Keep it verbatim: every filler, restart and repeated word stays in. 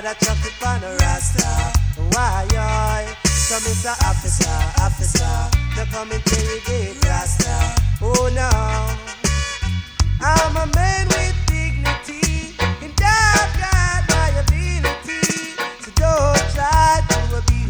Father chuck it on a rasta. Why, oi? So Mister Officer, Officer, they come interrogate rasta. Oh no, I'm a man with